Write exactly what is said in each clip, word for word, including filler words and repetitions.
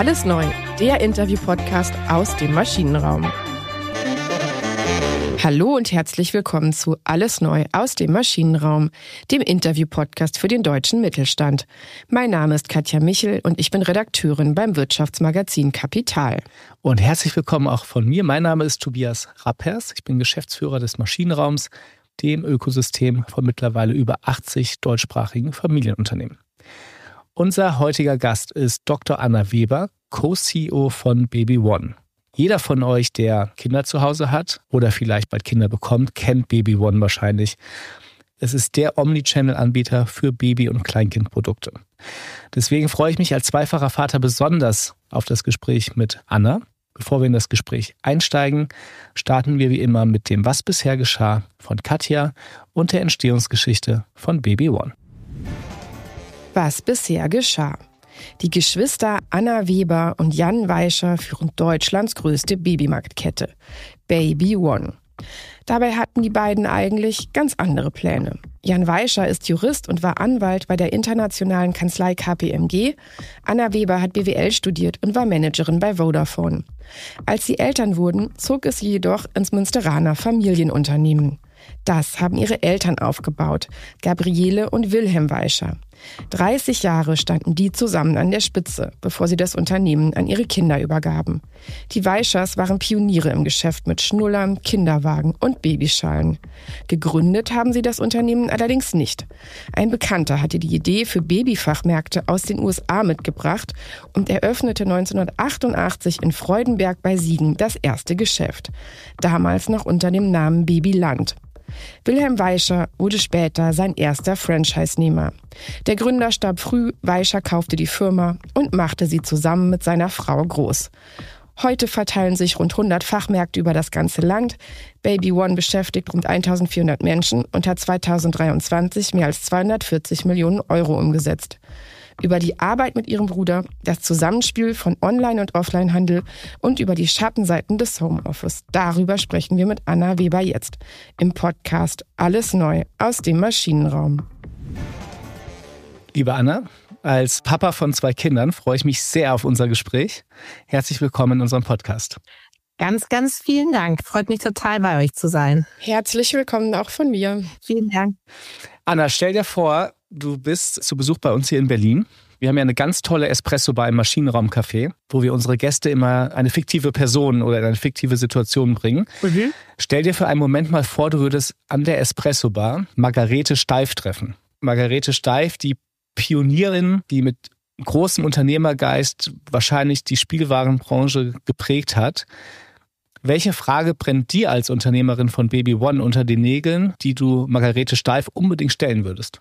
Alles neu, der Interview-Podcast aus dem Maschinenraum. Hallo und herzlich willkommen zu Alles neu aus dem Maschinenraum, dem Interview-Podcast für den deutschen Mittelstand. Mein Name ist Katja Michel und ich bin Redakteurin beim Wirtschaftsmagazin Kapital. Und herzlich willkommen auch von mir. Mein Name ist Tobias Rappers. Ich bin Geschäftsführer des Maschinenraums, dem Ökosystem von mittlerweile über achtzig deutschsprachigen Familienunternehmen. Unser heutiger Gast ist Doktor Anna Weber, Co-C E O von Baby One. Jeder von euch, der Kinder zu Hause hat oder vielleicht bald Kinder bekommt, kennt Baby One wahrscheinlich. Es ist der Omnichannel-Anbieter für Baby- und Kleinkindprodukte. Deswegen freue ich mich als zweifacher Vater besonders auf das Gespräch mit Anna. Bevor wir in das Gespräch einsteigen, starten wir wie immer mit dem Was bisher geschah von Katja und der Entstehungsgeschichte von Baby One. Was bisher geschah. Die Geschwister Anna Weber und Jan Weischer führen Deutschlands größte Babymarktkette, Baby One. Dabei hatten die beiden eigentlich ganz andere Pläne. Jan Weischer ist Jurist und war Anwalt bei der internationalen Kanzlei K P M G. Anna Weber hat B W L studiert und war Managerin bei Vodafone. Als sie Eltern wurden, zog es sie jedoch ins Münsteraner Familienunternehmen. Das haben ihre Eltern aufgebaut, Gabriele und Wilhelm Weischer. dreißig Jahre standen die zusammen an der Spitze, bevor sie das Unternehmen an ihre Kinder übergaben. Die Weischers waren Pioniere im Geschäft mit Schnullern, Kinderwagen und Babyschalen. Gegründet haben sie das Unternehmen allerdings nicht. Ein Bekannter hatte die Idee für Babyfachmärkte aus den U S A mitgebracht und eröffnete neunzehnhundertachtundachtzig in Freudenberg bei Siegen das erste Geschäft. Damals noch unter dem Namen Babyland. Wilhelm Weischer wurde später sein erster Franchise-Nehmer. Der Gründer starb früh, Weischer kaufte die Firma und machte sie zusammen mit seiner Frau groß. Heute verteilen sich rund hundert Fachmärkte über das ganze Land. Baby One beschäftigt rund eintausendvierhundert Menschen und hat zweitausenddreiundzwanzig mehr als zweihundertvierzig Millionen Euro umgesetzt. Über die Arbeit mit ihrem Bruder, das Zusammenspiel von Online- und Offline-Handel und über die Schattenseiten des Homeoffice. Darüber sprechen wir mit Anna Weber jetzt im Podcast Alles neu aus dem Maschinenraum. Liebe Anna, als Papa von zwei Kindern freue ich mich sehr auf unser Gespräch. Herzlich willkommen in unserem Podcast. Ganz, ganz vielen Dank. Freut mich total, bei euch zu sein. Herzlich willkommen auch von mir. Vielen Dank. Anna, stell dir vor, du bist zu Besuch bei uns hier in Berlin. Wir haben ja eine ganz tolle Espresso-Bar im Maschinenraum-Café, wo wir unsere Gäste immer eine fiktive Person oder eine fiktive Situation bringen. Mhm. Stell dir für einen Moment mal vor, du würdest an der Espresso-Bar Margarete Steif treffen. Margarete Steif, die Pionierin, die mit großem Unternehmergeist wahrscheinlich die Spielwarenbranche geprägt hat. Welche Frage brennt dir als Unternehmerin von Baby One unter den Nägeln, die du Margarete Steif unbedingt stellen würdest?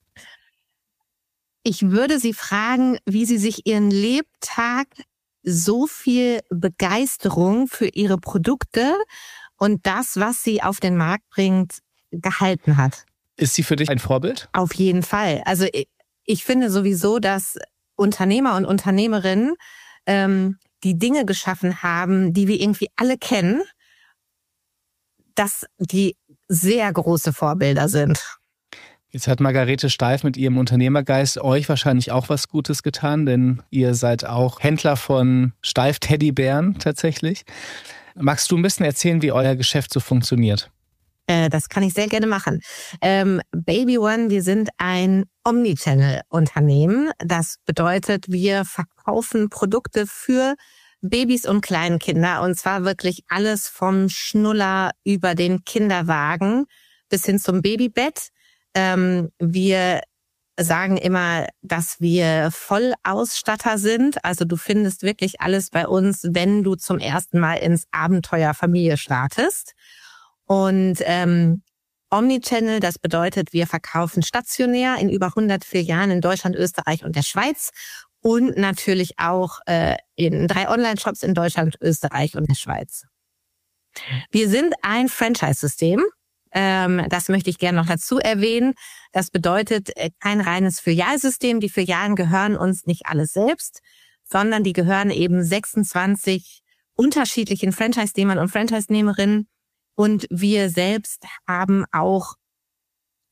Ich würde sie fragen, wie sie sich ihren Lebtag so viel Begeisterung für ihre Produkte und das, was sie auf den Markt bringt, gehalten hat. Ist sie für dich ein Vorbild? Auf jeden Fall. Also ich, ich finde sowieso, dass Unternehmer und Unternehmerinnen ähm, die Dinge geschaffen haben, die wir irgendwie alle kennen, dass die sehr große Vorbilder sind. Jetzt hat Margarete Steif mit ihrem Unternehmergeist euch wahrscheinlich auch was Gutes getan, denn ihr seid auch Händler von Steif-Teddybären tatsächlich. Magst du ein bisschen erzählen, wie euer Geschäft so funktioniert? Äh, das kann ich sehr gerne machen. Ähm, Baby One, wir sind ein Omnichannel-Unternehmen. Das bedeutet, wir verkaufen Produkte für Babys und Kleinkinder und zwar wirklich alles vom Schnuller über den Kinderwagen bis hin zum Babybett. Ähm, wir sagen immer, dass wir Vollausstatter sind. Also du findest wirklich alles bei uns, wenn du zum ersten Mal ins Abenteuer Familie startest. Und ähm, Omnichannel, das bedeutet, wir verkaufen stationär in über hundert Filialen in Deutschland, Österreich und der Schweiz und natürlich auch äh, in drei Online-Shops in Deutschland, Österreich und der Schweiz. Wir sind ein Franchise-System. Ähm, das möchte ich gerne noch dazu erwähnen. Das bedeutet äh, kein reines Filialsystem. Die Filialen gehören uns nicht alle selbst, sondern die gehören eben sechsundzwanzig unterschiedlichen Franchise-Nehmern und Franchise-Nehmerinnen. Und wir selbst haben auch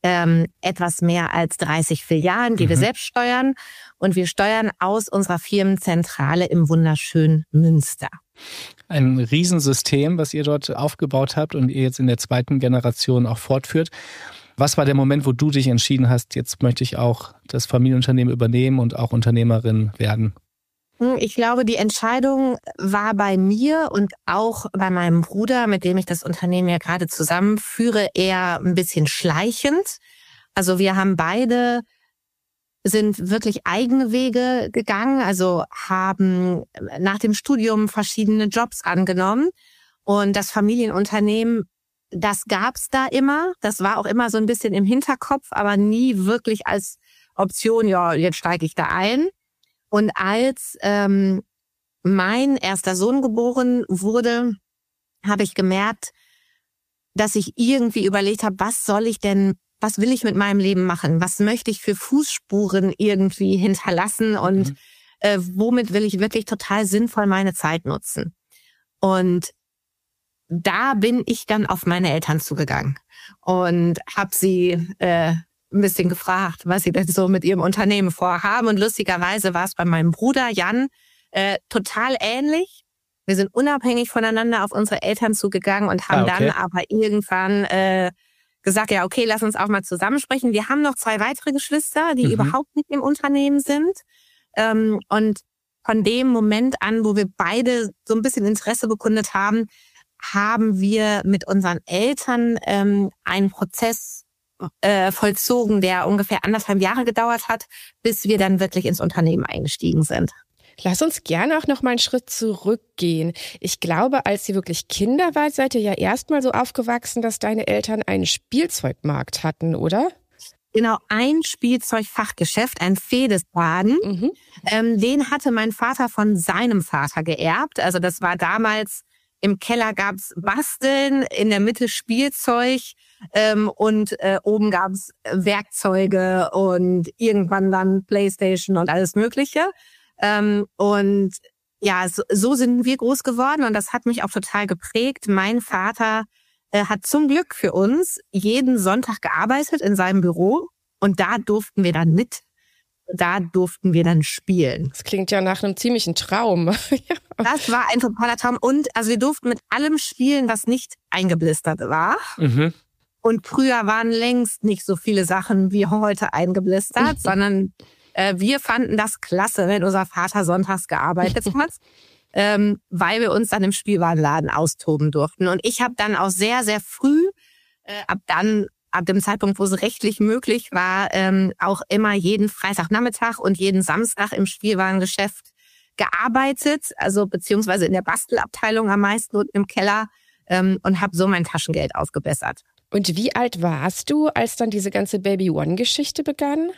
ähm, etwas mehr als dreißig Filialen, die mhm. wir selbst steuern. Und wir steuern aus unserer Firmenzentrale im wunderschönen Münster. Ein Riesensystem, was ihr dort aufgebaut habt und ihr jetzt in der zweiten Generation auch fortführt. Was war der Moment, wo du dich entschieden hast, jetzt möchte ich auch das Familienunternehmen übernehmen und auch Unternehmerin werden? Ich glaube, die Entscheidung war bei mir und auch bei meinem Bruder, mit dem ich das Unternehmen ja gerade zusammenführe, eher ein bisschen schleichend. Also wir haben beide sind wirklich eigene Wege gegangen, also haben nach dem Studium verschiedene Jobs angenommen. Und das Familienunternehmen, das gab's da immer. Das war auch immer so ein bisschen im Hinterkopf, aber nie wirklich als Option, ja, jetzt steige ich da ein. Und als ähm, mein erster Sohn geboren wurde, habe ich gemerkt, dass ich irgendwie überlegt habe, was soll ich denn was will ich mit meinem Leben machen? Was möchte ich für Fußspuren irgendwie hinterlassen? Und mhm. äh, womit will ich wirklich total sinnvoll meine Zeit nutzen? Und da bin ich dann auf meine Eltern zugegangen und habe sie äh, ein bisschen gefragt, was sie denn so mit ihrem Unternehmen vorhaben. Und lustigerweise war es bei meinem Bruder Jan äh, total ähnlich. Wir sind unabhängig voneinander auf unsere Eltern zugegangen und haben ah, okay. dann aber irgendwann äh, gesagt, ja, okay, lass uns auch mal zusammensprechen. Wir haben noch zwei weitere Geschwister, die mhm. überhaupt nicht im Unternehmen sind. Ähm, und von dem Moment an, wo wir beide so ein bisschen Interesse bekundet haben, haben wir mit unseren Eltern ähm, einen Prozess äh, vollzogen, der ungefähr anderthalb Jahre gedauert hat, bis wir dann wirklich ins Unternehmen eingestiegen sind. Lass uns gerne auch noch mal einen Schritt zurückgehen. Ich glaube, als ihr wirklich Kinder wart, seid ihr ja erstmal so aufgewachsen, dass deine Eltern einen Spielzeugmarkt hatten, oder? Genau, ein Spielzeugfachgeschäft, ein Fedesbaden. Mhm. Ähm, den hatte mein Vater von seinem Vater geerbt. Also das war damals, im Keller gab's Basteln, in der Mitte Spielzeug ähm, und äh, oben gab's Werkzeuge und irgendwann dann Playstation und alles Mögliche. Ähm, und ja, so, so sind wir groß geworden und das hat mich auch total geprägt. Mein Vater äh, hat zum Glück für uns jeden Sonntag gearbeitet in seinem Büro und da durften wir dann mit, da durften wir dann spielen. Das klingt ja nach einem ziemlichen Traum. Ja. Das war ein totaler Traum und also wir durften mit allem spielen, was nicht eingeblistert war. Mhm. Und früher waren längst nicht so viele Sachen wie heute eingeblistert, mhm. sondern wir fanden das klasse, wenn unser Vater sonntags gearbeitet hat, ähm, weil wir uns dann im Spielwarenladen austoben durften. Und ich habe dann auch sehr, sehr früh, äh, ab dann, ab dem Zeitpunkt, wo es rechtlich möglich war, ähm, auch immer jeden Freitagnachmittag und jeden Samstag im Spielwarengeschäft gearbeitet, also beziehungsweise in der Bastelabteilung am meisten und im Keller ähm, und habe so mein Taschengeld aufgebessert. Und wie alt warst du, als dann diese ganze Baby One-Geschichte begann?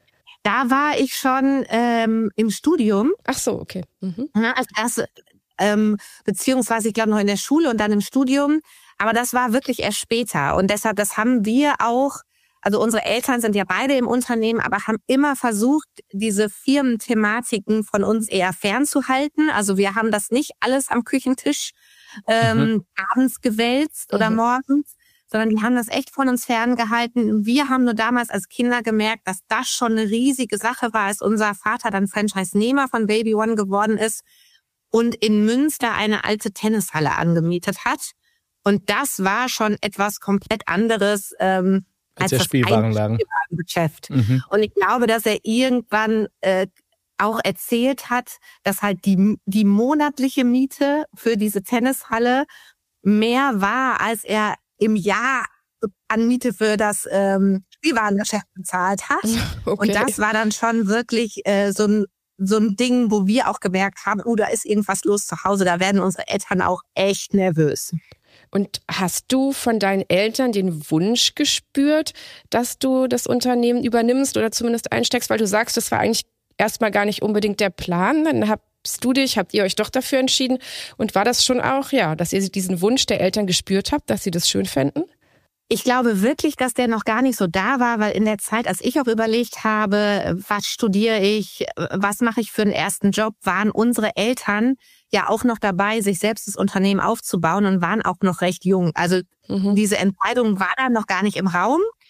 Da war ich schon ähm, im Studium. Ach so, okay. Mhm. Ja, als erste, ähm, beziehungsweise ich glaube noch in der Schule und dann im Studium. Aber das war wirklich erst später. Und deshalb, das haben wir auch, also unsere Eltern sind ja beide im Unternehmen, aber haben immer versucht, diese Firmenthematiken von uns eher fernzuhalten. Also wir haben das nicht alles am Küchentisch ähm, mhm. abends gewälzt oder mhm. morgens, sondern die haben das echt von uns ferngehalten. Wir haben nur damals als Kinder gemerkt, dass das schon eine riesige Sache war, als unser Vater dann Franchise-Nehmer von Baby One geworden ist und in Münster eine alte Tennishalle angemietet hat. Und das war schon etwas komplett anderes ähm, als, als das Spielwarengeschäft. Mhm. Und ich glaube, dass er irgendwann äh, auch erzählt hat, dass halt die, die monatliche Miete für diese Tennishalle mehr war, als er im Jahr an Miete für das ähm, Spielwarengeschäft bezahlt hat. Okay. Und das war dann schon wirklich äh, so ein so ein Ding, wo wir auch gemerkt haben, oh, da ist irgendwas los zu Hause. Da werden unsere Eltern auch echt nervös. Und hast du von deinen Eltern den Wunsch gespürt, dass du das Unternehmen übernimmst oder zumindest einsteckst? Weil du sagst, das war eigentlich erstmal gar nicht unbedingt der Plan. Dann hast du dich, habt ihr euch doch dafür entschieden. Und war das schon auch, ja, dass ihr diesen Wunsch der Eltern gespürt habt, dass sie das schön fänden? Ich glaube wirklich, dass der noch gar nicht so da war, weil in der Zeit, als ich auch überlegt habe, was studiere ich, was mache ich für einen ersten Job, waren unsere Eltern ja auch noch dabei, sich selbst das Unternehmen aufzubauen und waren auch noch recht jung. Also mhm. diese Entscheidung war dann noch gar nicht im Raum.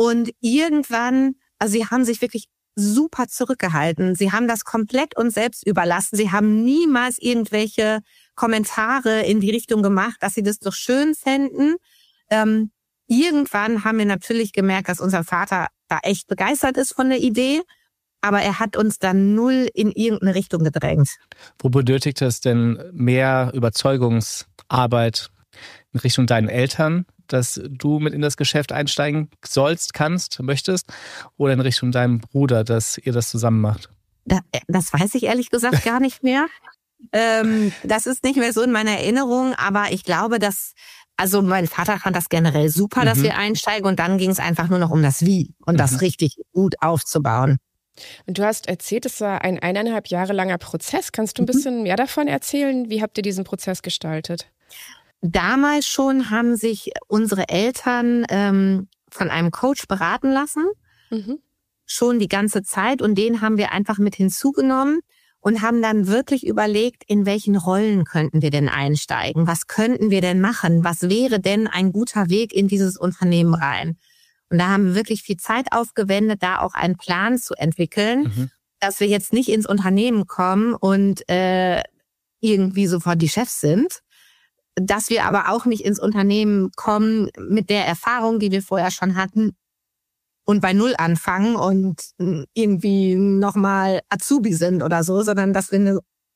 Und irgendwann, also sie haben sich wirklich super zurückgehalten. Sie haben das komplett uns selbst überlassen. Sie haben niemals irgendwelche Kommentare in die Richtung gemacht, dass sie das doch schön fänden. Ähm, irgendwann haben wir natürlich gemerkt, dass unser Vater da echt begeistert ist von der Idee. Aber er hat uns dann null in irgendeine Richtung gedrängt. Wo benötigt es denn mehr Überzeugungsarbeit in Richtung deinen Eltern, dass du mit in das Geschäft einsteigen sollst, kannst, möchtest? Oder in Richtung deinem Bruder, dass ihr das zusammen macht? Das, das weiß ich ehrlich gesagt gar nicht mehr. ähm, das ist nicht mehr so in meiner Erinnerung. Aber ich glaube, dass, also mein Vater fand das generell super, mhm. dass wir einsteigen. Und dann ging es einfach nur noch um das Wie und mhm. das richtig gut aufzubauen. Und du hast erzählt, es war ein eineinhalb Jahre langer Prozess. Kannst du ein bisschen mehr davon erzählen? Wie habt ihr diesen Prozess gestaltet? Damals schon haben sich unsere Eltern ähm, von einem Coach beraten lassen. Mhm. Schon die ganze Zeit. Und den haben wir einfach mit hinzugenommen und haben dann wirklich überlegt, in welchen Rollen könnten wir denn einsteigen? Was könnten wir denn machen? Was wäre denn ein guter Weg in dieses Unternehmen rein? Und da haben wir wirklich viel Zeit aufgewendet, da auch einen Plan zu entwickeln, mhm. dass wir jetzt nicht ins Unternehmen kommen und äh, irgendwie sofort die Chefs sind. Dass wir aber auch nicht ins Unternehmen kommen mit der Erfahrung, die wir vorher schon hatten und bei Null anfangen und irgendwie nochmal Azubi sind oder so, sondern dass wir eine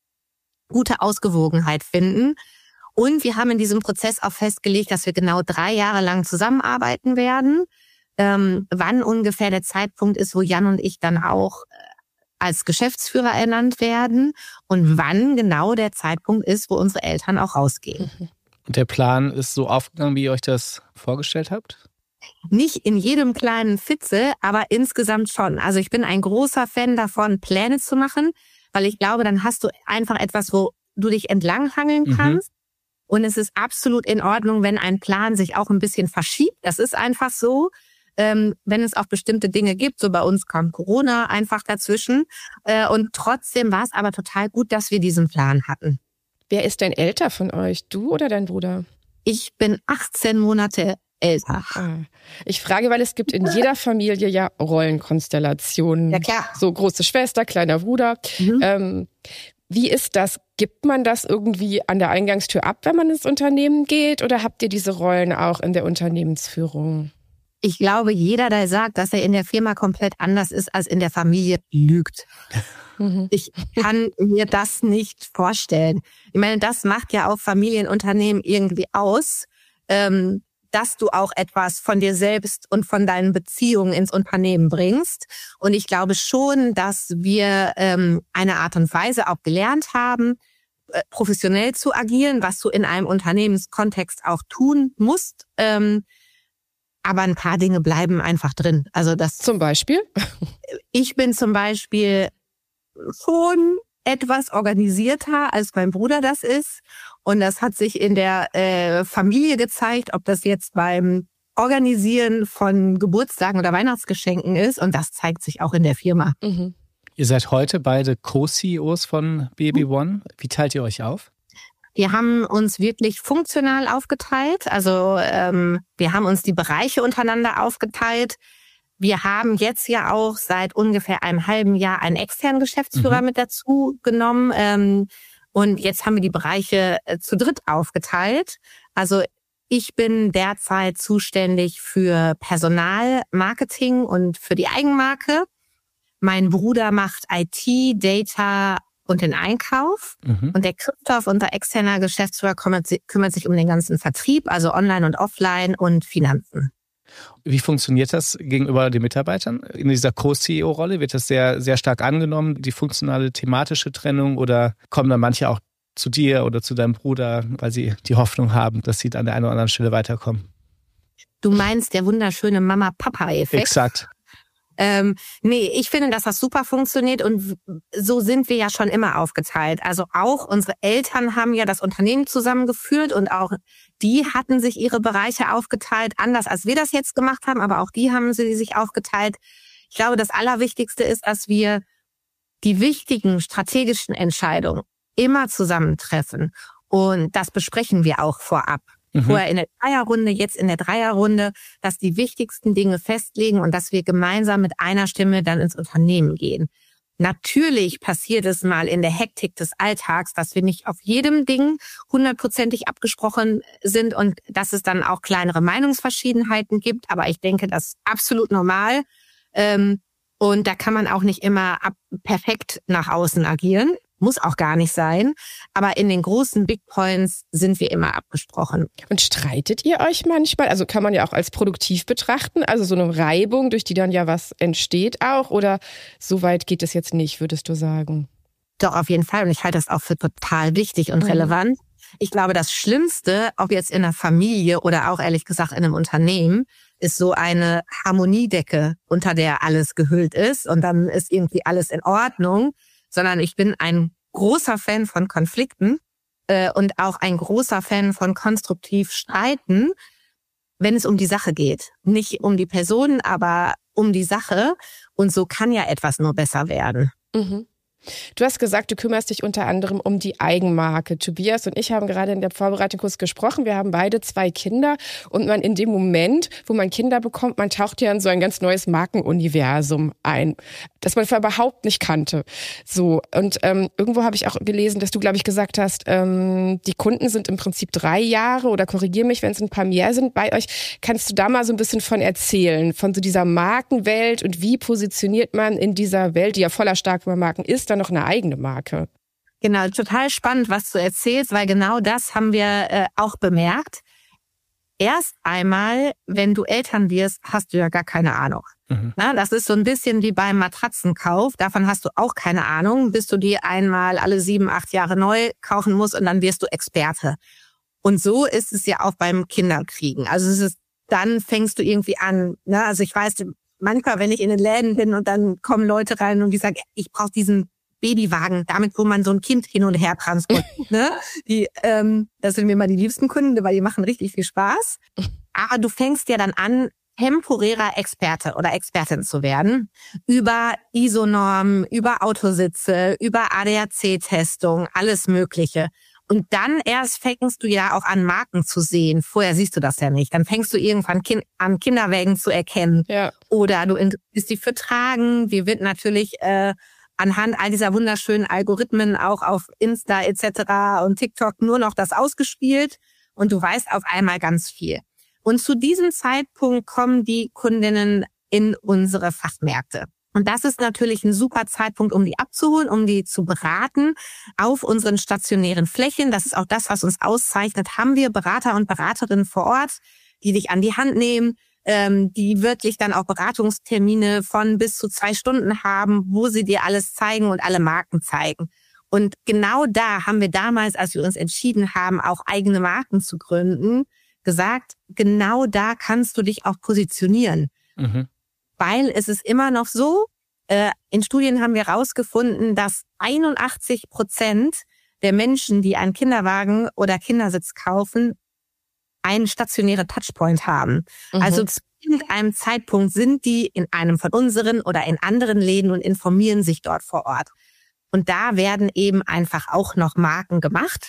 gute Ausgewogenheit finden. Und wir haben in diesem Prozess auch festgelegt, dass wir genau drei Jahre lang zusammenarbeiten werden. Ähm, wann ungefähr der Zeitpunkt ist, wo Jan und ich dann auch äh, als Geschäftsführer ernannt werden und wann genau der Zeitpunkt ist, wo unsere Eltern auch rausgehen. Und der Plan ist so aufgegangen, wie ihr euch das vorgestellt habt? Nicht in jedem kleinen Fitzel, aber insgesamt schon. Also ich bin ein großer Fan davon, Pläne zu machen, weil ich glaube, dann hast du einfach etwas, wo du dich entlanghangeln kannst. Mhm. Und es ist absolut in Ordnung, wenn ein Plan sich auch ein bisschen verschiebt. Das ist einfach so. Ähm, wenn es auch bestimmte Dinge gibt, so bei uns kam Corona einfach dazwischen. Äh, und trotzdem war es aber total gut, dass wir diesen Plan hatten. Wer ist denn älter von euch, du oder dein Bruder? Ich bin achtzehn Monate älter. Ah. Ich frage, weil es gibt in jeder Familie ja Rollenkonstellationen. Ja, klar. So große Schwester, kleiner Bruder. Mhm. Ähm, wie ist das? Gibt man das irgendwie an der Eingangstür ab, wenn man ins Unternehmen geht? Oder habt ihr diese Rollen auch in der Unternehmensführung? Ich glaube, jeder, der sagt, dass er in der Firma komplett anders ist als in der Familie, lügt. Mhm. Ich kann mir das nicht vorstellen. Ich meine, das macht ja auch Familienunternehmen irgendwie aus, ähm, dass du auch etwas von dir selbst und von deinen Beziehungen ins Unternehmen bringst. Und ich glaube schon, dass wir ähm, eine Art und Weise auch gelernt haben, äh, professionell zu agieren, was du in einem Unternehmenskontext auch tun musst. Ähm, Aber ein paar Dinge bleiben einfach drin. Also das zum Beispiel? Ich bin zum Beispiel schon etwas organisierter, als mein Bruder das ist. Und das hat sich in der äh, Familie gezeigt, ob das jetzt beim Organisieren von Geburtstagen oder Weihnachtsgeschenken ist. Und das zeigt sich auch in der Firma. Mhm. Ihr seid heute beide Co-C E Os von Baby One. Wie teilt ihr euch auf? Wir haben uns wirklich funktional aufgeteilt. Also ähm, wir haben uns die Bereiche untereinander aufgeteilt. Wir haben jetzt ja auch seit ungefähr einem halben Jahr einen externen Geschäftsführer mhm. mit dazu genommen. Ähm, und jetzt haben wir die Bereiche äh, zu dritt aufgeteilt. Also ich bin derzeit zuständig für Personal, Marketing und für die Eigenmarke. Mein Bruder macht I T, Data und den Einkauf. Mhm. Und der Christoph, unser externer Geschäftsführer, kümmert sich, kümmert sich um den ganzen Vertrieb, also Online und Offline und Finanzen. Wie funktioniert das gegenüber den Mitarbeitern? In dieser Co-C E O-Rolle wird das sehr, sehr stark angenommen, die funktionale, thematische Trennung, oder kommen dann manche auch zu dir oder zu deinem Bruder, weil sie die Hoffnung haben, dass sie an der einen oder anderen Stelle weiterkommen? Du meinst der wunderschöne Mama-Papa-Effekt? Exakt. Ähm, nee, ich finde, dass das super funktioniert und so sind wir ja schon immer aufgeteilt. Also auch unsere Eltern haben ja das Unternehmen zusammengeführt und auch die hatten sich ihre Bereiche aufgeteilt, anders als wir das jetzt gemacht haben, aber auch die haben sie sich aufgeteilt. Ich glaube, das Allerwichtigste ist, dass wir die wichtigen strategischen Entscheidungen immer zusammentreffen und das besprechen wir auch vorab. Mhm. Vorher in der Zweierrunde, jetzt in der Dreierrunde, dass die wichtigsten Dinge festlegen und dass wir gemeinsam mit einer Stimme dann ins Unternehmen gehen. Natürlich passiert es mal in der Hektik des Alltags, dass wir nicht auf jedem Ding hundertprozentig abgesprochen sind und dass es dann auch kleinere Meinungsverschiedenheiten gibt. Aber ich denke, das ist absolut normal. Und da kann man auch nicht immer perfekt nach außen agieren. Muss auch gar nicht sein. Aber in den großen Big Points sind wir immer abgesprochen. Und streitet ihr euch manchmal? Also kann man ja auch als produktiv betrachten. Also so eine Reibung, durch die dann ja was entsteht auch. Oder so weit geht es jetzt nicht, würdest du sagen? Doch, auf jeden Fall. Und ich halte das auch für total wichtig und relevant. Ich glaube, das Schlimmste, ob jetzt in einer Familie oder auch ehrlich gesagt in einem Unternehmen, ist so eine Harmoniedecke, unter der alles gehüllt ist. Und dann ist irgendwie alles in Ordnung. Sondern ich bin ein großer Fan von Konflikten äh, und auch ein großer Fan von konstruktiv streiten, wenn es um die Sache geht. Nicht um die Person, aber um die Sache. Und so kann ja etwas nur besser werden. Mhm. Du hast gesagt, du kümmerst dich unter anderem um die Eigenmarke. Tobias und ich haben gerade in der Vorbereitung kurz gesprochen. Wir haben beide zwei Kinder und man in dem Moment, wo man Kinder bekommt, man taucht ja in so ein ganz neues Markenuniversum ein, das man vorher überhaupt nicht kannte. So, und ähm, irgendwo habe ich auch gelesen, dass du, glaube ich, gesagt hast, ähm, die Kunden sind im Prinzip drei Jahre oder korrigier mich, wenn es ein paar mehr sind bei euch. Kannst du da mal so ein bisschen von erzählen, von so dieser Markenwelt und wie positioniert man in dieser Welt, die ja voller starker Marken ist, noch eine eigene Marke? Genau, total spannend, was du erzählst, weil genau das haben wir äh, auch bemerkt. Erst einmal, wenn du Eltern wirst, hast du ja gar keine Ahnung. Mhm. Na, das ist so ein bisschen wie beim Matratzenkauf. Davon hast du auch keine Ahnung, bis du die einmal alle sieben, acht Jahre neu kaufen musst und dann wirst du Experte. Und so ist es ja auch beim Kinderkriegen. Also es ist, dann fängst du irgendwie an. Ne? Also ich weiß, manchmal, wenn ich in den Läden bin und dann kommen Leute rein und die sagen, ich brauche diesen Babywagen, damit wo man so ein Kind hin und her transportiert. Ne? Die, ähm, das sind mir immer die liebsten Kunden, weil die machen richtig viel Spaß. Aber du fängst ja dann an, temporärer Experte oder Expertin zu werden über I S O-Normen, über Autositze, über A D A C-Testung, alles Mögliche. Und dann erst fängst du ja auch an, Marken zu sehen. Vorher siehst du das ja nicht. Dann fängst du irgendwann kind, an, Kinderwägen zu erkennen. Ja. Oder du interessierst dich für Tragen. Wir wird natürlich äh, anhand all dieser wunderschönen Algorithmen auch auf Insta et cetera und TikTok nur noch das ausgespielt und du weißt auf einmal ganz viel. Und zu diesem Zeitpunkt kommen die Kundinnen in unsere Fachmärkte. Und das ist natürlich ein super Zeitpunkt, um die abzuholen, um die zu beraten auf unseren stationären Flächen. Das ist auch das, was uns auszeichnet. Haben wir Berater und Beraterinnen vor Ort, die dich an die Hand nehmen, die wirklich dann auch Beratungstermine von bis zu zwei Stunden haben, wo sie dir alles zeigen und alle Marken zeigen. Und genau da haben wir damals, als wir uns entschieden haben, auch eigene Marken zu gründen, gesagt, genau da kannst du dich auch positionieren. Mhm. Weil es ist immer noch so, äh, in Studien haben wir herausgefunden, dass einundachtzig Prozent der Menschen, die einen Kinderwagen oder Kindersitz kaufen, einen stationären Touchpoint haben. Mhm. Also zu irgendeinem Zeitpunkt sind die in einem von unseren oder in anderen Läden und informieren sich dort vor Ort. Und da werden eben einfach auch noch Marken gemacht.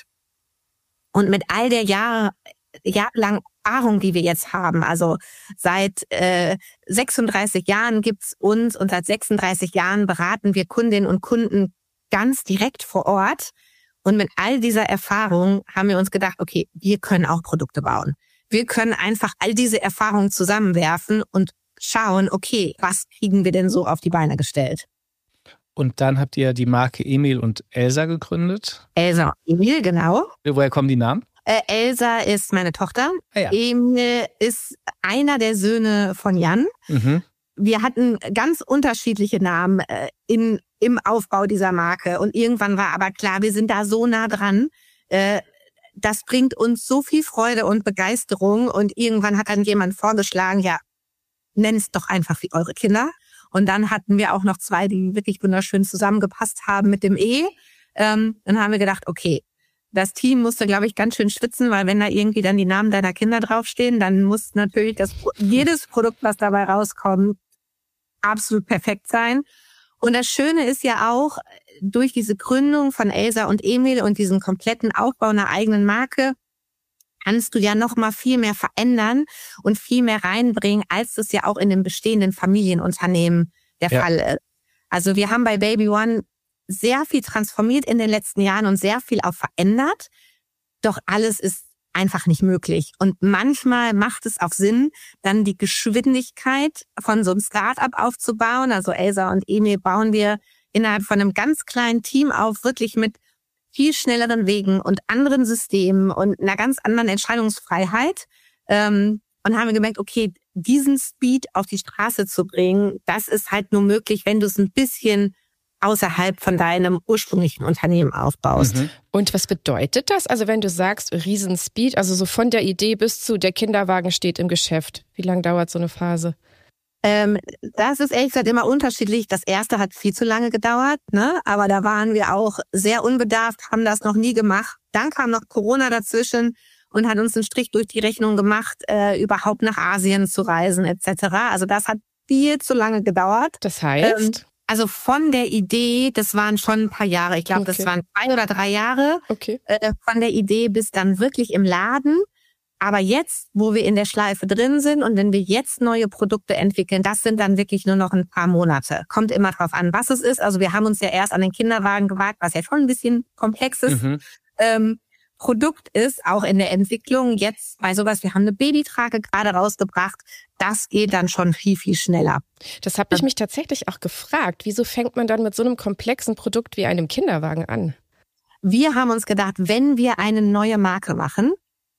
Und mit all der Jahre, jahrelangen Erfahrung, die wir jetzt haben, also seit äh, sechsunddreißig Jahren gibt's uns und seit sechsunddreißig Jahren beraten wir Kundinnen und Kunden ganz direkt vor Ort. Und mit all dieser Erfahrung haben wir uns gedacht, okay, wir können auch Produkte bauen. Wir können einfach all diese Erfahrungen zusammenwerfen und schauen, okay, was kriegen wir denn so auf die Beine gestellt? Und dann habt ihr die Marke Emil und Elsa gegründet? Elsa und Emil, genau. Woher kommen die Namen? Äh, Elsa ist meine Tochter. Ah, ja. Emil ist einer der Söhne von Jan. Mhm. Wir hatten ganz unterschiedliche Namen äh, in im Aufbau dieser Marke. Und irgendwann war aber klar, wir sind da so nah dran. Äh, das bringt uns so viel Freude und Begeisterung. Und irgendwann hat dann jemand vorgeschlagen, ja, nenn es doch einfach wie eure Kinder. Und dann hatten wir auch noch zwei, die wirklich wunderschön zusammengepasst haben mit dem E. Ähm, dann haben wir gedacht, okay, das Team musste, glaube ich, ganz schön schwitzen, weil wenn da irgendwie dann die Namen deiner Kinder draufstehen, dann muss natürlich das jedes Produkt, was dabei rauskommt, absolut perfekt sein. Und das Schöne ist ja auch, durch diese Gründung von Elsa und Emil und diesen kompletten Aufbau einer eigenen Marke kannst du ja noch mal viel mehr verändern und viel mehr reinbringen, als das ja auch in den bestehenden Familienunternehmen der ja. Fall ist. Also wir haben bei Baby One sehr viel transformiert in den letzten Jahren und sehr viel auch verändert. Doch alles ist einfach nicht möglich. Und manchmal macht es auch Sinn, dann die Geschwindigkeit von so einem Start-up aufzubauen. Also Elsa und Emil bauen wir innerhalb von einem ganz kleinen Team auf, wirklich mit viel schnelleren Wegen und anderen Systemen und einer ganz anderen Entscheidungsfreiheit. Ähm, und haben wir gemerkt, okay, diesen Speed auf die Straße zu bringen, das ist halt nur möglich, wenn du es ein bisschen außerhalb von deinem ursprünglichen Unternehmen aufbaust. Mhm. Und was bedeutet das? Also wenn du sagst, Riesenspeed, also so von der Idee bis zu der Kinderwagen steht im Geschäft. Wie lange dauert so eine Phase? Ähm, das ist ehrlich gesagt immer unterschiedlich. Das erste hat viel zu lange gedauert, ne? Aber da waren wir auch sehr unbedarft, haben das noch nie gemacht. Dann kam noch Corona dazwischen und hat uns einen Strich durch die Rechnung gemacht, äh, überhaupt nach Asien zu reisen et cetera. Also das hat viel zu lange gedauert. Das heißt? Ähm, Also von der Idee, das waren schon ein paar Jahre, ich glaube, okay. das waren zwei oder drei Jahre, okay. äh, von der Idee bis dann wirklich im Laden. Aber jetzt, wo wir in der Schleife drin sind und wenn wir jetzt neue Produkte entwickeln, das sind dann wirklich nur noch ein paar Monate. Kommt immer drauf an, was es ist. Also wir haben uns ja erst an den Kinderwagen gewagt, was ja schon ein bisschen komplexes mhm. ähm, Produkt ist, auch in der Entwicklung. Jetzt bei sowas, wir haben eine Babytrage gerade rausgebracht, das geht dann schon viel, viel schneller. Das habe ich mich tatsächlich auch gefragt. Wieso fängt man dann mit so einem komplexen Produkt wie einem Kinderwagen an? Wir haben uns gedacht, wenn wir eine neue Marke machen,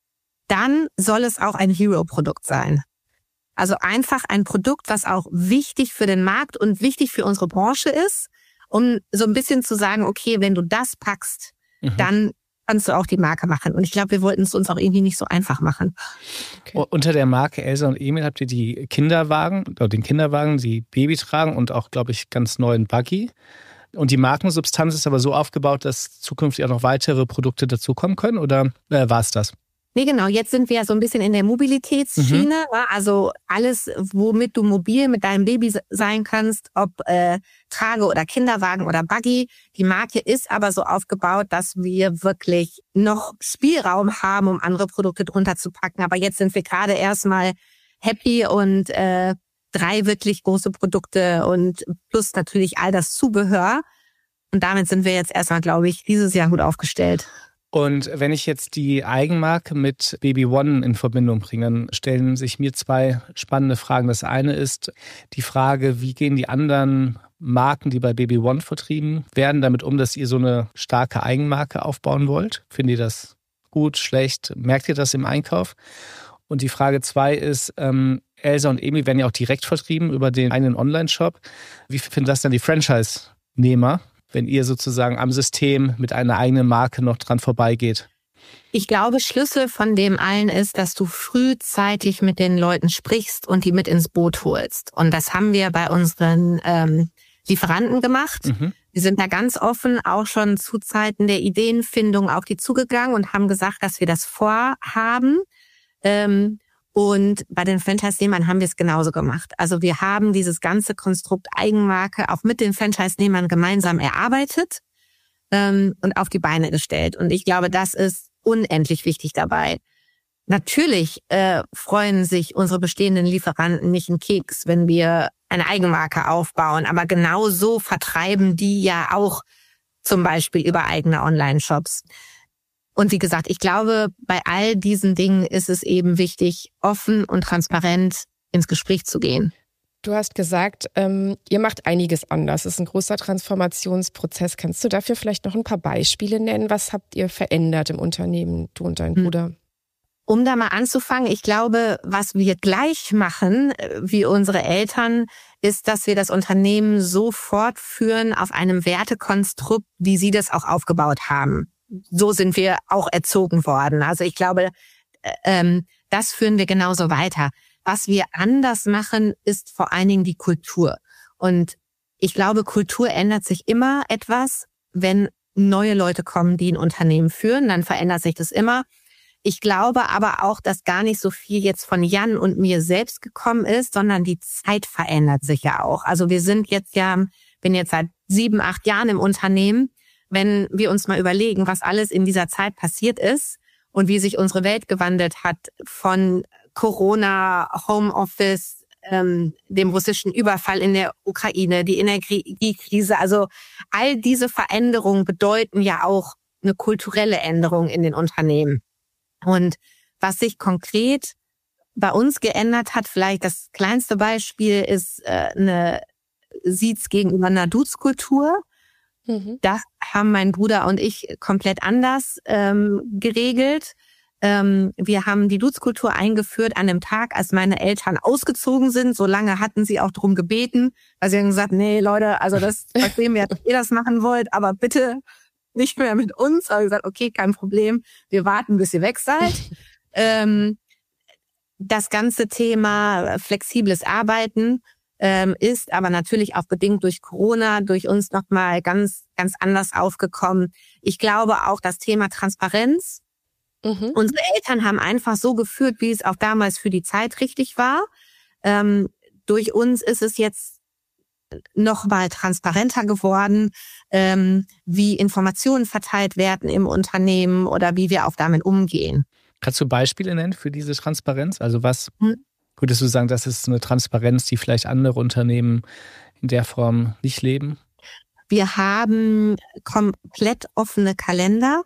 dann soll es auch ein Hero-Produkt sein. Also einfach ein Produkt, was auch wichtig für den Markt und wichtig für unsere Branche ist, um so ein bisschen zu sagen, okay, wenn du das packst, mhm. dann kannst du auch die Marke machen. Und ich glaube, wir wollten es uns auch irgendwie nicht so einfach machen. Okay. Unter der Marke Elsa und Emil habt ihr die Kinderwagen, oder den Kinderwagen, die Babytragen und auch, glaube ich, ganz neuen Buggy. Und die Markensubstanz ist aber so aufgebaut, dass zukünftig auch noch weitere Produkte dazukommen können? Oder äh, war es das? Nee, genau. Jetzt sind wir ja so ein bisschen in der Mobilitätsschiene. Mhm. Also alles, womit du mobil mit deinem Baby sein kannst, ob äh, Trage oder Kinderwagen oder Buggy. Die Marke ist aber so aufgebaut, dass wir wirklich noch Spielraum haben, um andere Produkte drunter zu packen. Aber jetzt sind wir gerade erstmal happy und äh, drei wirklich große Produkte und plus natürlich all das Zubehör. Und damit sind wir jetzt erstmal, glaube ich, dieses Jahr gut aufgestellt. Und wenn ich jetzt die Eigenmarke mit Baby One in Verbindung bringe, dann stellen sich mir zwei spannende Fragen. Das eine ist die Frage, wie gehen die anderen Marken, die bei Baby One vertrieben werden, damit um, dass ihr so eine starke Eigenmarke aufbauen wollt? Findet ihr das gut, schlecht? Merkt ihr das im Einkauf? Und die Frage zwei ist, ähm, Elsa und Emil werden ja auch direkt vertrieben über den einen Online-Shop. Wie finden das dann die Franchise-Nehmer, wenn ihr sozusagen am System mit einer eigenen Marke noch dran vorbeigeht? Ich glaube, Schlüssel von dem allen ist, dass du frühzeitig mit den Leuten sprichst und die mit ins Boot holst. Und das haben wir bei unseren ähm, Lieferanten gemacht. Mhm. Wir sind da ganz offen auch schon zu Zeiten der Ideenfindung auf die zugegangen und haben gesagt, dass wir das vorhaben. Ähm, Und bei den Franchise-Nehmern haben wir es genauso gemacht. Also wir haben dieses ganze Konstrukt Eigenmarke auch mit den Franchise-Nehmern gemeinsam erarbeitet ähm, und auf die Beine gestellt. Und ich glaube, das ist unendlich wichtig dabei. Natürlich äh, freuen sich unsere bestehenden Lieferanten nicht einen Keks, wenn wir eine Eigenmarke aufbauen. Aber genau so vertreiben die ja auch zum Beispiel über eigene Online-Shops. Und wie gesagt, ich glaube, bei all diesen Dingen ist es eben wichtig, offen und transparent ins Gespräch zu gehen. Du hast gesagt, ähm, ihr macht einiges anders. Es ist ein großer Transformationsprozess. Kannst du dafür vielleicht noch ein paar Beispiele nennen? Was habt ihr verändert im Unternehmen, du und dein Bruder? Um da mal anzufangen, ich glaube, was wir gleich machen wie unsere Eltern, ist, dass wir das Unternehmen so fortführen auf einem Wertekonstrukt, wie sie das auch aufgebaut haben. So sind wir auch erzogen worden. Also ich glaube, ähm, das führen wir genauso weiter. Was wir anders machen, ist vor allen Dingen die Kultur. Und ich glaube, Kultur ändert sich immer etwas. Wenn neue Leute kommen, die ein Unternehmen führen, dann verändert sich das immer. Ich glaube aber auch, dass gar nicht so viel jetzt von Jan und mir selbst gekommen ist, sondern die Zeit verändert sich ja auch. Also wir sind jetzt ja, bin jetzt seit sieben, acht Jahren im Unternehmen. Wenn wir uns mal überlegen, was alles in dieser Zeit passiert ist und wie sich unsere Welt gewandelt hat von Corona, Homeoffice, ähm, dem russischen Überfall in der Ukraine, die Energiekrise. Also all diese Veränderungen bedeuten ja auch eine kulturelle Änderung in den Unternehmen. Und was sich konkret bei uns geändert hat, vielleicht das kleinste Beispiel ist äh, eine Sie's gegenüber einer Dutzkultur. Mhm. Das haben mein Bruder und ich komplett anders ähm, geregelt. Ähm, wir haben die Dutzkultur eingeführt an dem Tag, als meine Eltern ausgezogen sind. So lange hatten sie auch darum gebeten, weil sie haben gesagt, nee, Leute, also das verstehen wir, dass ihr das machen wollt, aber bitte nicht mehr mit uns. Aber ich gesagt, okay, kein Problem, wir warten, bis ihr weg seid. ähm, das ganze Thema flexibles Arbeiten ähm, ist aber natürlich auch bedingt durch Corona, durch uns nochmal ganz, ganz anders aufgekommen. Ich glaube auch das Thema Transparenz. Mhm. Unsere Eltern haben einfach so geführt, wie es auch damals für die Zeit richtig war. Ähm, durch uns ist es jetzt noch mal transparenter geworden, ähm, wie Informationen verteilt werden im Unternehmen oder wie wir auch damit umgehen. Kannst du Beispiele nennen für diese Transparenz? Also was hm. würdest du sagen, das ist eine Transparenz, die vielleicht andere Unternehmen in der Form nicht leben? Wir haben komplett offene Kalender.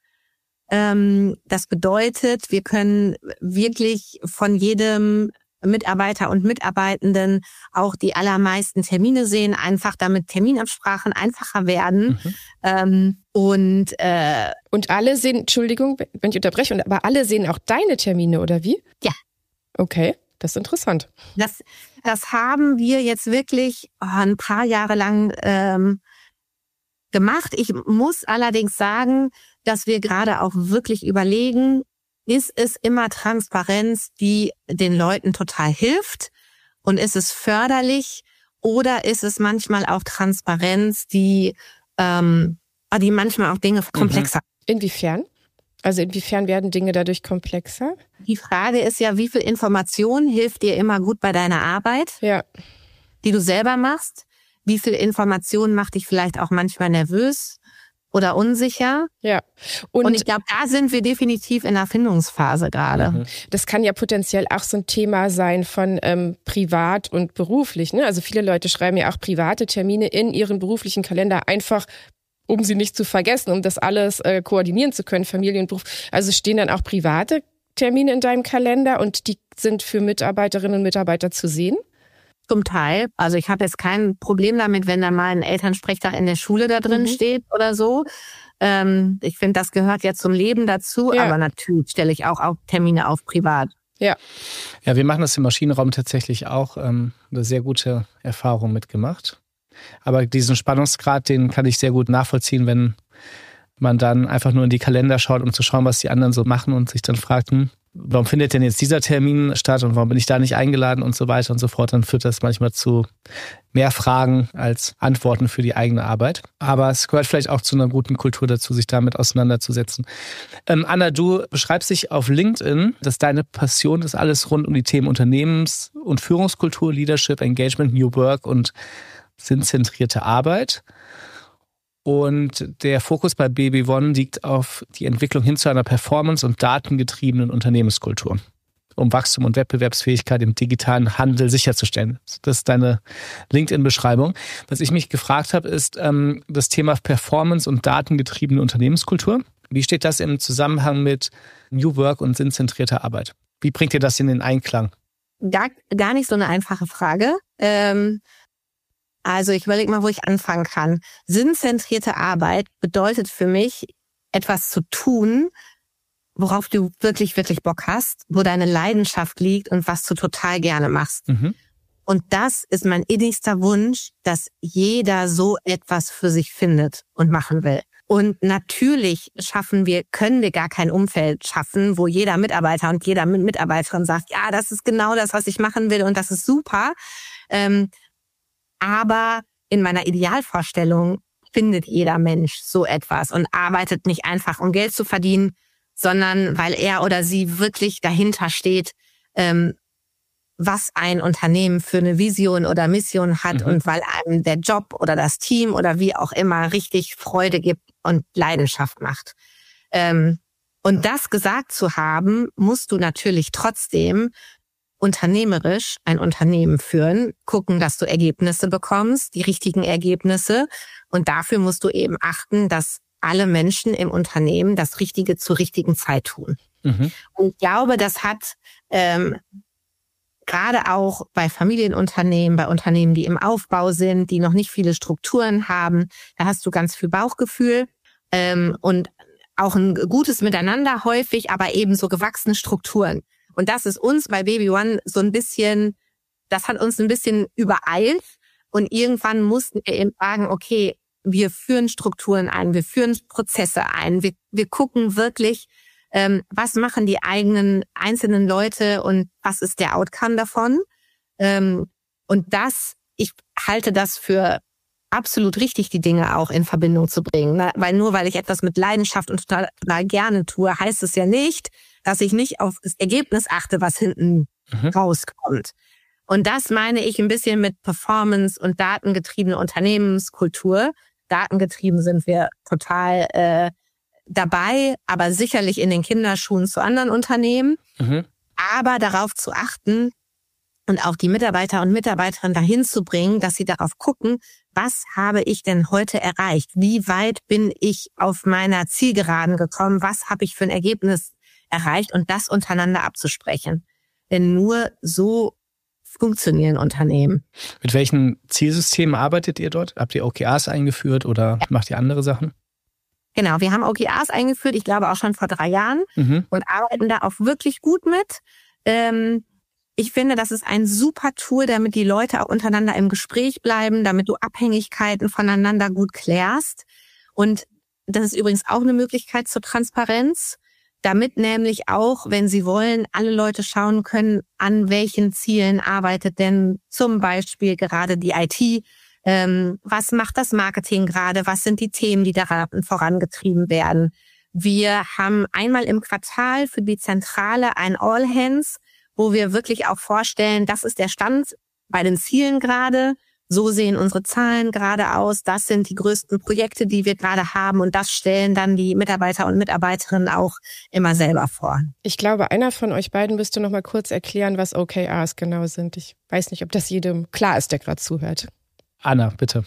Das bedeutet, wir können wirklich von jedem Mitarbeiter und Mitarbeitenden auch die allermeisten Termine sehen, einfach damit Terminabsprachen einfacher werden. Mhm. Ähm, und äh, und alle sehen, Entschuldigung, wenn ich unterbreche, aber alle sehen auch deine Termine, oder wie? Ja. Okay, das ist interessant. Das, das haben wir jetzt wirklich oh, ein paar Jahre lang ähm, gemacht. Ich muss allerdings sagen, dass wir gerade auch wirklich überlegen, ist es immer Transparenz, die den Leuten total hilft und ist es förderlich oder ist es manchmal auch Transparenz, die, ähm, die manchmal auch Dinge komplexer. Inwiefern? Also inwiefern werden Dinge dadurch komplexer? Die Frage ist ja, wie viel Information hilft dir immer gut bei deiner Arbeit, ja, die du selber machst? Wie viel Information macht dich vielleicht auch manchmal nervös oder unsicher? Ja. Und, und ich glaube, da sind wir definitiv in der Findungsphase gerade. Mhm. Das kann ja potenziell auch so ein Thema sein von ähm, privat und beruflich. Ne? Also viele Leute schreiben ja auch private Termine in ihren beruflichen Kalender einfach, um sie nicht zu vergessen, um das alles äh, koordinieren zu können, Familie und Beruf. Also stehen dann auch private Termine in deinem Kalender und die sind für Mitarbeiterinnen und Mitarbeiter zu sehen? Zum Teil. Also ich habe jetzt kein Problem damit, wenn da mal ein Elternsprechtag in der Schule da drin mhm. steht oder so. Ähm, ich finde, das gehört ja zum Leben dazu. Ja. Aber natürlich stelle ich auch, auch Termine auf privat. Ja. Ja, wir machen das im Maschinenraum tatsächlich auch. Ähm, eine sehr gute Erfahrung mitgemacht. Aber diesen Spannungsgrad, den kann ich sehr gut nachvollziehen, wenn man dann einfach nur in die Kalender schaut, um zu schauen, was die anderen so machen und sich dann fragt, hm, warum findet denn jetzt dieser Termin statt und warum bin ich da nicht eingeladen und so weiter und so fort. Dann führt das manchmal zu mehr Fragen als Antworten für die eigene Arbeit. Aber es gehört vielleicht auch zu einer guten Kultur dazu, sich damit auseinanderzusetzen. Ähm, Anna, du beschreibst dich auf LinkedIn, dass deine Passion ist alles rund um die Themen Unternehmens- und Führungskultur, Leadership, Engagement, New Work und sinnzentrierte Arbeit. Und der Fokus bei B B One liegt auf die Entwicklung hin zu einer performance- und datengetriebenen Unternehmenskultur, um Wachstum und Wettbewerbsfähigkeit im digitalen Handel sicherzustellen. Das ist deine LinkedIn-Beschreibung. Was ich mich gefragt habe, ist ähm, das Thema Performance- und datengetriebene Unternehmenskultur. Wie steht das im Zusammenhang mit New Work und sinnzentrierter Arbeit? Wie bringt ihr das in den Einklang? Gar, gar nicht so eine einfache Frage. Ähm Also ich überlege mal, wo ich anfangen kann. Sinnzentrierte Arbeit bedeutet für mich, etwas zu tun, worauf du wirklich, wirklich Bock hast, wo deine Leidenschaft liegt und was du total gerne machst. Mhm. Und das ist mein innigster Wunsch, dass jeder so etwas für sich findet und machen will. Und natürlich schaffen wir, können wir gar kein Umfeld schaffen, wo jeder Mitarbeiter und jeder Mitarbeiterin sagt, ja, das ist genau das, was ich machen will und das ist super. Ähm, Aber in meiner Idealvorstellung findet jeder Mensch so etwas und arbeitet nicht einfach, um Geld zu verdienen, sondern weil er oder sie wirklich dahinter steht, ähm, was ein Unternehmen für eine Vision oder Mission hat mhm. und weil einem der Job oder das Team oder wie auch immer richtig Freude gibt und Leidenschaft macht. Ähm, Und das gesagt zu haben, musst du natürlich trotzdem unternehmerisch ein Unternehmen führen, gucken, dass du Ergebnisse bekommst, die richtigen Ergebnisse. Und dafür musst du eben achten, dass alle Menschen im Unternehmen das Richtige zur richtigen Zeit tun. Mhm. Und ich glaube, das hat ähm, gerade auch bei Familienunternehmen, bei Unternehmen, die im Aufbau sind, die noch nicht viele Strukturen haben, da hast du ganz viel Bauchgefühl ähm, und auch ein gutes Miteinander häufig, aber eben so gewachsene Strukturen. Und das ist uns bei Baby One so ein bisschen, das hat uns ein bisschen übereilt. Und irgendwann mussten wir eben sagen, okay, wir führen Strukturen ein, wir führen Prozesse ein, wir, wir gucken wirklich, ähm, was machen die eigenen einzelnen Leute und was ist der Outcome davon. Ähm, und das, ich halte das für absolut richtig, die Dinge auch in Verbindung zu bringen. Ne? Weil nur weil ich etwas mit Leidenschaft und total, total gerne tue, heißt es ja nicht, dass ich nicht auf das Ergebnis achte, was hinten mhm. rauskommt. Und das meine ich ein bisschen mit Performance und datengetriebene Unternehmenskultur. Datengetrieben sind wir total äh, dabei, aber sicherlich in den Kinderschuhen zu anderen Unternehmen. Mhm. Aber darauf zu achten und auch die Mitarbeiter und Mitarbeiterinnen dahin zu bringen, dass sie darauf gucken, was habe ich denn heute erreicht? Wie weit bin ich auf meiner Zielgeraden gekommen? Was habe ich für ein Ergebnis erreicht? Und das untereinander abzusprechen. Denn nur so funktionieren Unternehmen. Mit welchen Zielsystemen arbeitet ihr dort? Habt ihr O K Rs eingeführt oder ja. macht ihr andere Sachen? Genau, wir haben O K Rs eingeführt, ich glaube auch schon vor drei Jahren mhm. und arbeiten da auch wirklich gut mit. Ähm, ich finde, das ist ein super Tool, damit die Leute auch untereinander im Gespräch bleiben, damit du Abhängigkeiten voneinander gut klärst. Und das ist übrigens auch eine Möglichkeit zur Transparenz, damit nämlich auch, wenn sie wollen, alle Leute schauen können, an welchen Zielen arbeitet denn zum Beispiel gerade die I T, ähm, was macht das Marketing gerade, was sind die Themen, die da vorangetrieben werden. Wir haben einmal im Quartal für die Zentrale ein All Hands, wo wir wirklich auch vorstellen, das ist der Stand bei den Zielen gerade. So sehen unsere Zahlen gerade aus. Das sind die größten Projekte, die wir gerade haben. Und das stellen dann die Mitarbeiter und Mitarbeiterinnen auch immer selber vor. Ich glaube, einer von euch beiden müsste noch mal kurz erklären, was O K Rs genau sind. Ich weiß nicht, ob das jedem klar ist, der gerade zuhört. Anna, bitte.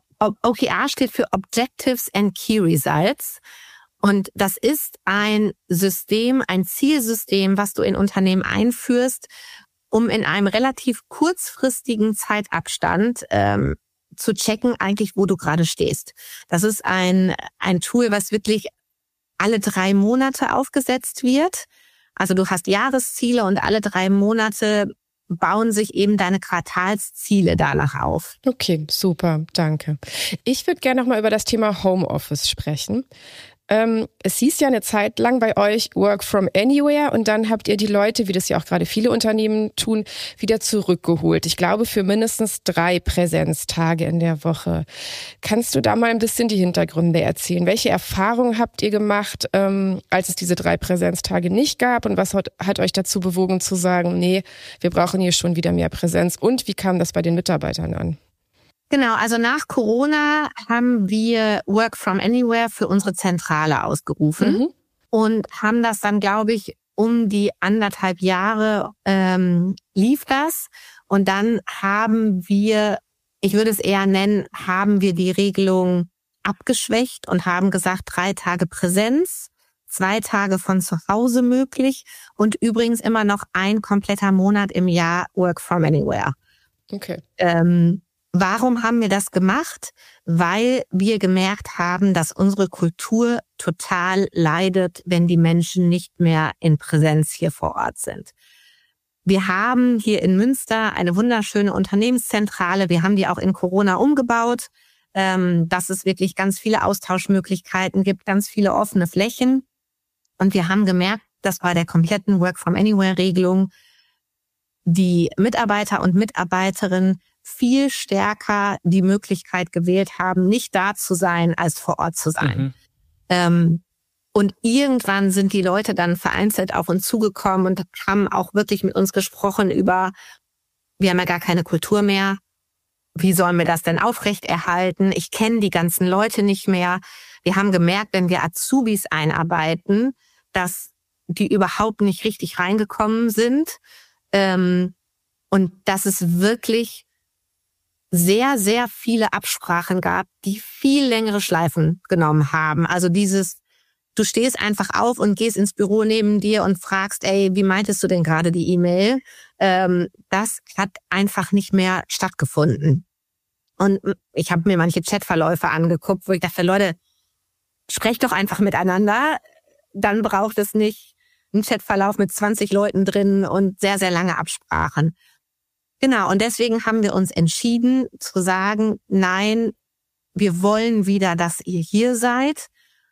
O K R steht für Objectives and Key Results. Und das ist ein System, ein Zielsystem, was du in Unternehmen einführst, um in einem relativ kurzfristigen Zeitabstand ähm, zu checken, eigentlich, wo du gerade stehst. Das ist ein ein Tool, was wirklich alle drei Monate aufgesetzt wird. Also du hast Jahresziele und alle drei Monate bauen sich eben deine Quartalsziele danach auf. Okay, super, danke. Ich würde gerne noch mal über das Thema Homeoffice sprechen. Ähm, es hieß ja eine Zeit lang bei euch Work from Anywhere und dann habt ihr die Leute, wie das ja auch gerade viele Unternehmen tun, wieder zurückgeholt. Ich glaube für mindestens drei Präsenztage in der Woche. Kannst du da mal ein bisschen die Hintergründe erzählen? Welche Erfahrungen habt ihr gemacht, ähm, als es diese drei Präsenztage nicht gab und was hat, hat euch dazu bewogen zu sagen, nee, wir brauchen hier schon wieder mehr Präsenz und wie kam das bei den Mitarbeitern an? Genau, also nach Corona haben wir Work from Anywhere für unsere Zentrale ausgerufen mhm. und haben das dann, glaube ich, um die anderthalb Jahre ähm, lief das. Und dann haben wir, ich würde es eher nennen, haben wir die Regelung abgeschwächt und haben gesagt, drei Tage Präsenz, zwei Tage von zu Hause möglich und übrigens immer noch ein kompletter Monat im Jahr Work from Anywhere. Okay. Ähm, Warum haben wir das gemacht? Weil wir gemerkt haben, dass unsere Kultur total leidet, wenn die Menschen nicht mehr in Präsenz hier vor Ort sind. Wir haben hier in Münster eine wunderschöne Unternehmenszentrale. Wir haben die auch in Corona umgebaut, ähm, dass es wirklich ganz viele Austauschmöglichkeiten gibt, ganz viele offene Flächen. Und wir haben gemerkt, dass bei der kompletten Work-from-Anywhere-Regelung die Mitarbeiter und Mitarbeiterinnen viel stärker die Möglichkeit gewählt haben, nicht da zu sein, als vor Ort zu sein. Mhm. Ähm, und irgendwann sind die Leute dann vereinzelt auf uns zugekommen und haben auch wirklich mit uns gesprochen über, wir haben ja gar keine Kultur mehr. Wie sollen wir das denn aufrechterhalten? Ich kenne die ganzen Leute nicht mehr. Wir haben gemerkt, wenn wir Azubis einarbeiten, dass die überhaupt nicht richtig reingekommen sind. Ähm, und dass es wirklich sehr, sehr viele Absprachen gab, die viel längere Schleifen genommen haben. Also dieses, du stehst einfach auf und gehst ins Büro neben dir und fragst, ey, wie meintest du denn gerade die E-Mail? Ähm, das hat einfach nicht mehr stattgefunden. Und ich habe mir manche Chatverläufe angeguckt, wo ich dachte, Leute, sprecht doch einfach miteinander. Dann braucht es nicht einen Chatverlauf mit zwanzig Leuten drin und sehr, sehr lange Absprachen. Genau, und deswegen haben wir uns entschieden zu sagen, nein, wir wollen wieder, dass ihr hier seid.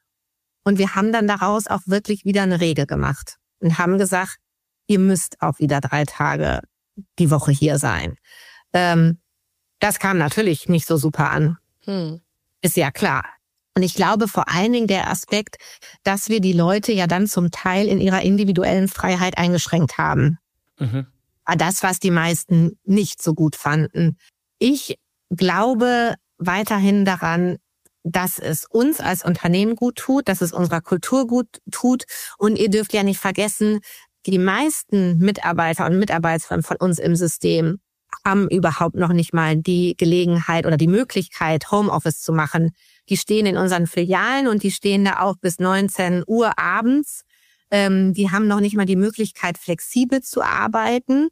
Und wir haben dann daraus auch wirklich wieder eine Regel gemacht und haben gesagt, ihr müsst auch wieder drei Tage die Woche hier sein. Ähm, das kam natürlich nicht so super an. Hm. Ist ja klar. Und ich glaube vor allen Dingen der Aspekt, dass wir die Leute ja dann zum Teil in ihrer individuellen Freiheit eingeschränkt haben. Mhm. War das, was die meisten nicht so gut fanden. Ich glaube weiterhin daran, dass es uns als Unternehmen gut tut, dass es unserer Kultur gut tut. Und ihr dürft ja nicht vergessen, die meisten Mitarbeiter und Mitarbeiterinnen von uns im System haben überhaupt noch nicht mal die Gelegenheit oder die Möglichkeit, Homeoffice zu machen. Die stehen in unseren Filialen und die stehen da auch bis neunzehn Uhr abends. Ähm, die haben noch nicht mal die Möglichkeit, flexibel zu arbeiten.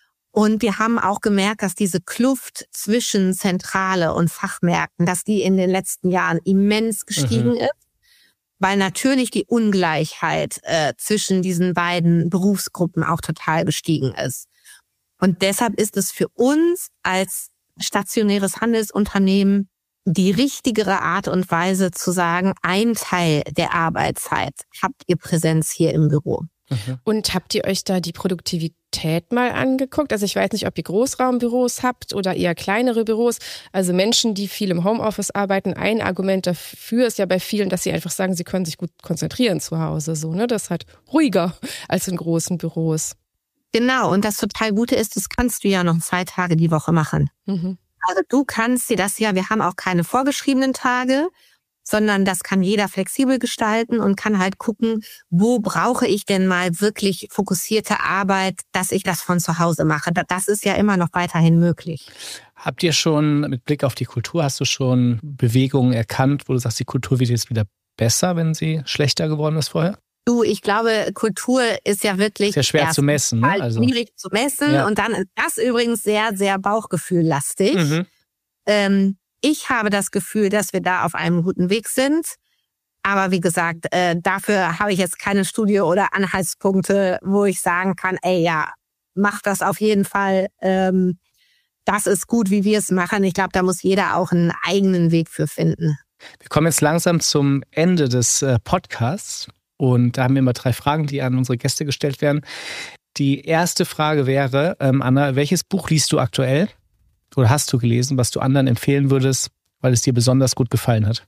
Und wir haben auch gemerkt, dass diese Kluft zwischen Zentrale und Fachmärkten, dass die in den letzten Jahren immens gestiegen mhm. ist, weil natürlich die Ungleichheit äh, zwischen diesen beiden Berufsgruppen auch total gestiegen ist. Und deshalb ist es für uns als stationäres Handelsunternehmen die richtigere Art und Weise zu sagen, ein Teil der Arbeitszeit habt ihr Präsenz hier im Büro. Mhm. Und habt ihr euch da die Produktivität mal angeguckt? Also ich weiß nicht, ob ihr Großraumbüros habt oder eher kleinere Büros. Also Menschen, die viel im Homeoffice arbeiten, ein Argument dafür ist ja bei vielen, dass sie einfach sagen, sie können sich gut konzentrieren zu Hause. So, ne? Das ist halt ruhiger als in großen Büros. Genau, und das total Gute ist, das kannst du ja noch zwei Tage die Woche machen. Mhm. Also du kannst dir das ja, wir haben auch keine vorgeschriebenen Tage, sondern das kann jeder flexibel gestalten und kann halt gucken, wo brauche ich denn mal wirklich fokussierte Arbeit, dass ich das von zu Hause mache. Das ist ja immer noch weiterhin möglich. Habt ihr schon mit Blick auf die Kultur, hast du schon Bewegungen erkannt, wo du sagst, die Kultur wird jetzt wieder besser, wenn sie schlechter geworden ist vorher? Du, ich glaube, Kultur ist ja wirklich... Ist ja schwer zu messen. Ne? Also schwierig zu messen. Ja. Und dann ist das übrigens sehr, sehr bauchgefühllastig. Mhm. Ähm, ich habe das Gefühl, dass wir da auf einem guten Weg sind. Aber wie gesagt, äh, dafür habe ich jetzt keine Studie oder Anhaltspunkte, wo ich sagen kann, ey, ja, mach das auf jeden Fall. Ähm, das ist gut, wie wir es machen. Ich glaube, da muss jeder auch einen eigenen Weg für finden. Wir kommen jetzt langsam zum Ende des äh, Podcasts. Und da haben wir immer drei Fragen, die an unsere Gäste gestellt werden. Die erste Frage wäre, ähm, Anna, welches Buch liest du aktuell oder hast du gelesen, was du anderen empfehlen würdest, weil es dir besonders gut gefallen hat?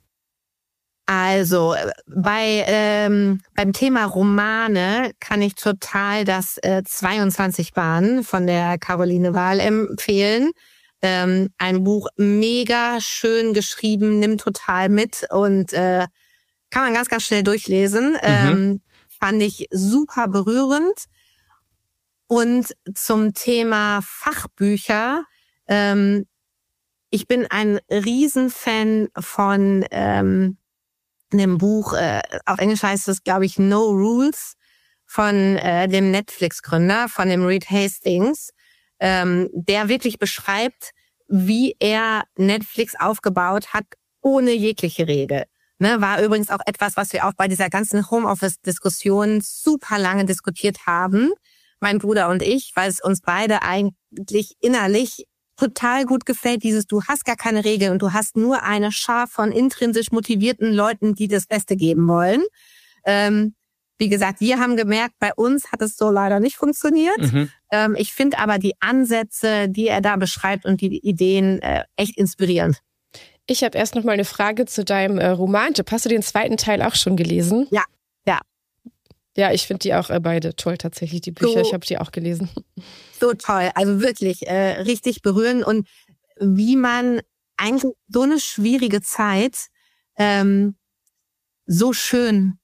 Also bei ähm, beim Thema Romane kann ich total das äh, zweiundzwanzig Bahnen von der Caroline Wahl empfehlen. Ähm, ein Buch mega schön geschrieben, nimmt total mit und äh, kann man ganz, ganz schnell durchlesen. Mhm. Ähm, fand ich super berührend. Und zum Thema Fachbücher. Ähm, ich bin ein Riesenfan von ähm, einem Buch, äh, auf Englisch heißt es, glaube ich, No Rules, von äh, dem Netflix-Gründer, von dem Reed Hastings, ähm, der wirklich beschreibt, wie er Netflix aufgebaut hat, ohne jegliche Regel. Ne, war übrigens auch etwas, was wir auch bei dieser ganzen Homeoffice-Diskussion super lange diskutiert haben, mein Bruder und ich, weil es uns beide eigentlich innerlich total gut gefällt, dieses, du hast gar keine Regeln und du hast nur eine Schar von intrinsisch motivierten Leuten, die das Beste geben wollen. Ähm, wie gesagt, wir haben gemerkt, bei uns hat es so leider nicht funktioniert. Mhm. Ähm, ich finde aber die Ansätze, die er da beschreibt und die Ideen äh, echt inspirierend. Ich habe erst noch mal eine Frage zu deinem äh, Romantipp. Hast du den zweiten Teil auch schon gelesen? Ja, ja. Ja, ich finde die auch äh, beide toll tatsächlich, die Bücher. So, ich habe die auch gelesen. So toll, also wirklich äh, richtig berührend. Und wie man eigentlich so eine schwierige Zeit ähm, so schön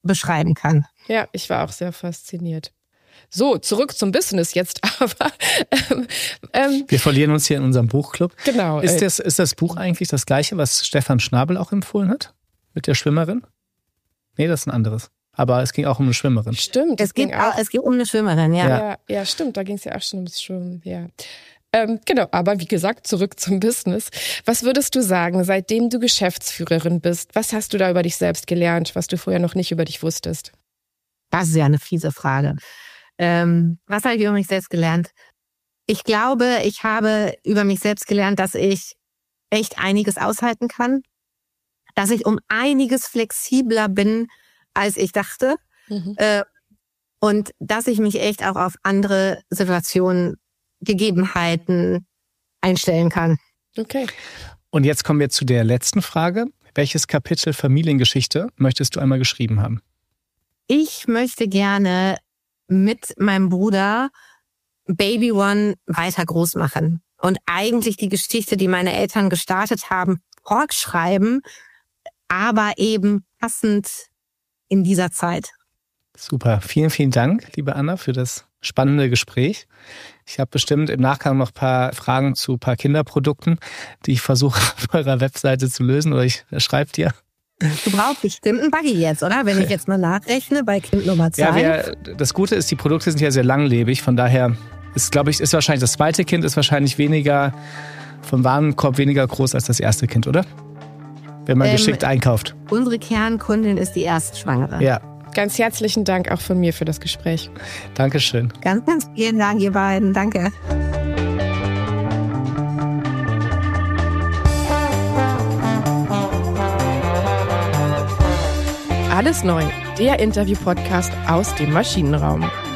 beschreiben kann. Ja, ich war auch sehr fasziniert. So, zurück zum Business jetzt aber. Ähm, ähm, Wir verlieren uns hier in unserem Buchclub. Genau. Ist das, ist das Buch eigentlich das gleiche, was Stefan Schnabel auch empfohlen hat? Mit der Schwimmerin? Nee, das ist ein anderes. Aber es ging auch um eine Schwimmerin. Stimmt. Es geht, auch, es geht um eine Schwimmerin, ja. Ja, ja, ja stimmt. Da ging es ja auch schon ums Schwimmen, ja. Ähm, genau, aber wie gesagt, zurück zum Business. Was würdest du sagen, seitdem du Geschäftsführerin bist, was hast du da über dich selbst gelernt, was du vorher noch nicht über dich wusstest? Das ist ja eine fiese Frage. Ähm, was habe ich über mich selbst gelernt? Ich glaube, ich habe über mich selbst gelernt, dass ich echt einiges aushalten kann, dass ich um einiges flexibler bin, als ich dachte, mhm. äh, und dass ich mich echt auch auf andere Situationen, Gegebenheiten einstellen kann. Okay. Und jetzt kommen wir zu der letzten Frage. Welches Kapitel Familiengeschichte möchtest du einmal geschrieben haben? Ich möchte gerne mit meinem Bruder Baby One weiter groß machen und eigentlich die Geschichte, die meine Eltern gestartet haben, fortschreiben, aber eben passend in dieser Zeit. Super. Vielen, vielen Dank, liebe Anna, für das spannende Gespräch. Ich habe bestimmt im Nachgang noch ein paar Fragen zu ein paar Kinderprodukten, die ich versuche auf eurer Webseite zu lösen, oder ich schreibe dir. Du brauchst bestimmt einen Buggy jetzt, oder? Wenn ich jetzt mal nachrechne bei Kind Nummer zwei. Ja, wir, das Gute ist, die Produkte sind ja sehr langlebig. Von daher ist, glaube ich, ist wahrscheinlich das zweite Kind ist wahrscheinlich weniger vom Warenkorb weniger groß als das erste Kind, oder? Wenn man ähm, geschickt einkauft. Unsere Kernkundin ist die Erstschwangere. Ja. Ganz herzlichen Dank auch von mir für das Gespräch. Dankeschön. Ganz, ganz vielen Dank, ihr beiden. Danke. Alles neu, der Interview-Podcast aus dem Maschinenraum.